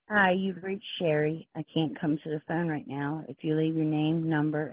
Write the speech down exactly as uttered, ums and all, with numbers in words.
Hi, you've reached Sherry. I can't come to the phone right now. If you leave your name, number,